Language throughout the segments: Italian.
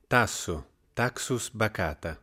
Tasso, Taxus baccata.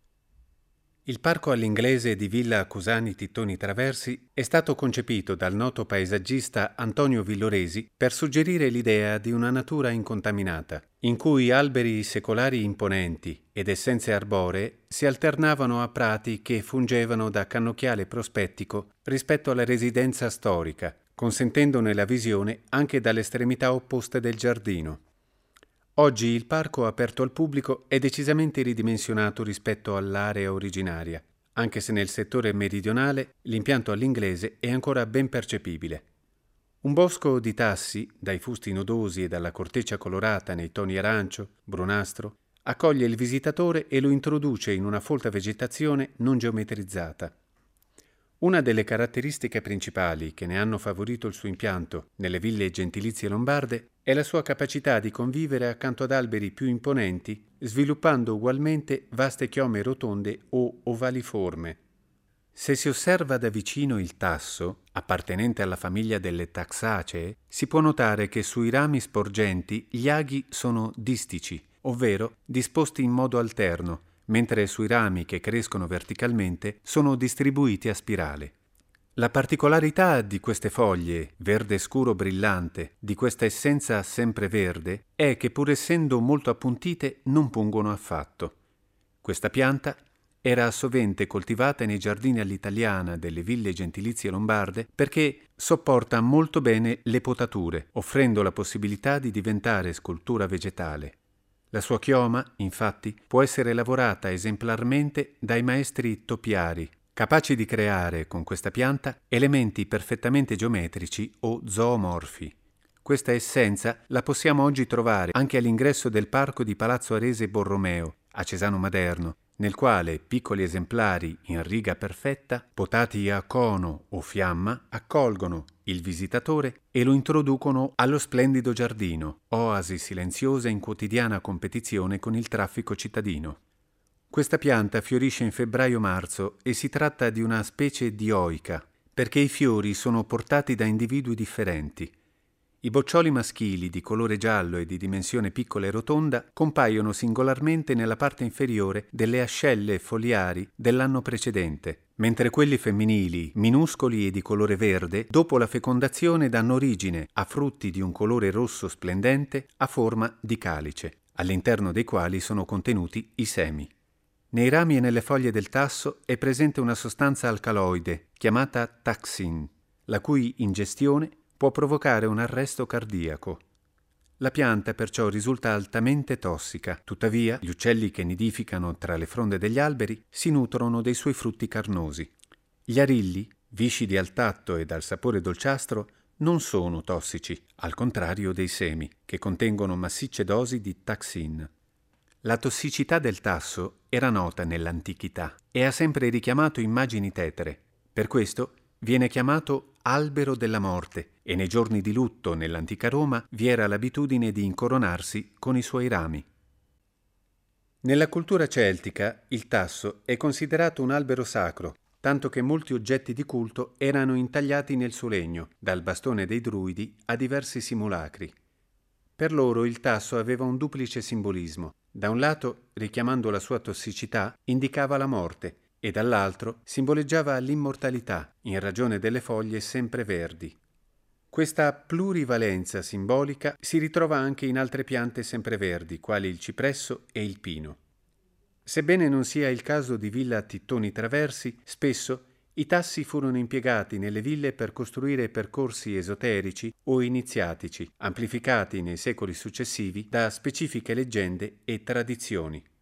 Il parco all'inglese di Villa Accusani Tittoni Traversi è stato concepito dal noto paesaggista Antonio Villoresi per suggerire l'idea di una natura incontaminata, in cui alberi secolari imponenti ed essenze arboree si alternavano a prati che fungevano da cannocchiale prospettico rispetto alla residenza storica, consentendone la visione anche dalle estremità opposte del giardino. Oggi il parco aperto al pubblico è decisamente ridimensionato rispetto all'area originaria, anche se nel settore meridionale l'impianto all'inglese è ancora ben percepibile. Un bosco di tassi, dai fusti nodosi e dalla corteccia colorata nei toni arancio, brunastro, accoglie il visitatore e lo introduce in una folta vegetazione non geometrizzata. Una delle caratteristiche principali che ne hanno favorito il suo impianto nelle ville gentilizie lombarde è la sua capacità di convivere accanto ad alberi più imponenti, sviluppando ugualmente vaste chiome rotonde o ovaliforme. Se si osserva da vicino il tasso, appartenente alla famiglia delle Taxacee, si può notare che sui rami sporgenti gli aghi sono distici, ovvero disposti in modo alterno, mentre sui rami che crescono verticalmente sono distribuiti a spirale. La particolarità di queste foglie, verde scuro brillante, di questa essenza sempreverde, è che pur essendo molto appuntite non pungono affatto. Questa pianta era sovente coltivata nei giardini all'italiana delle ville gentilizie lombarde perché sopporta molto bene le potature, offrendo la possibilità di diventare scultura vegetale. La sua chioma, infatti, può essere lavorata esemplarmente dai maestri topiari, capaci di creare con questa pianta elementi perfettamente geometrici o zoomorfi. Questa essenza la possiamo oggi trovare anche all'ingresso del parco di Palazzo Arese Borromeo, a Cesano Maderno, nel quale piccoli esemplari in riga perfetta, potati a cono o fiamma, accolgono il visitatore e lo introducono allo splendido giardino, oasi silenziosa in quotidiana competizione con il traffico cittadino. Questa pianta fiorisce in febbraio-marzo e si tratta di una specie dioica, perché i fiori sono portati da individui differenti. I boccioli maschili di colore giallo e di dimensione piccola e rotonda compaiono singolarmente nella parte inferiore delle ascelle foliari dell'anno precedente, mentre quelli femminili, minuscoli e di colore verde, dopo la fecondazione danno origine a frutti di un colore rosso splendente a forma di calice, all'interno dei quali sono contenuti i semi. Nei rami e nelle foglie del tasso è presente una sostanza alcaloide chiamata taxin, la cui ingestione può provocare un arresto cardiaco. La pianta perciò risulta altamente tossica, tuttavia gli uccelli che nidificano tra le fronde degli alberi si nutrono dei suoi frutti carnosi. Gli arilli, viscidi al tatto e dal sapore dolciastro, non sono tossici, al contrario dei semi, che contengono massicce dosi di taxin. La tossicità del tasso era nota nell'antichità e ha sempre richiamato immagini tetere. Per questo viene chiamato albero della morte e nei giorni di lutto nell'antica Roma vi era l'abitudine di incoronarsi con i suoi rami. Nella cultura celtica il tasso è considerato un albero sacro, tanto che molti oggetti di culto erano intagliati nel suo legno, dal bastone dei druidi a diversi simulacri. Per loro il tasso aveva un duplice simbolismo. Da un lato, richiamando la sua tossicità, indicava la morte e dall'altro simboleggiava l'immortalità in ragione delle foglie sempreverdi. Questa plurivalenza simbolica si ritrova anche in altre piante sempreverdi, quali il cipresso e il pino. Sebbene non sia il caso di Villa Tittoni Traversi, spesso i tassi furono impiegati nelle ville per costruire percorsi esoterici o iniziatici, amplificati nei secoli successivi da specifiche leggende e tradizioni.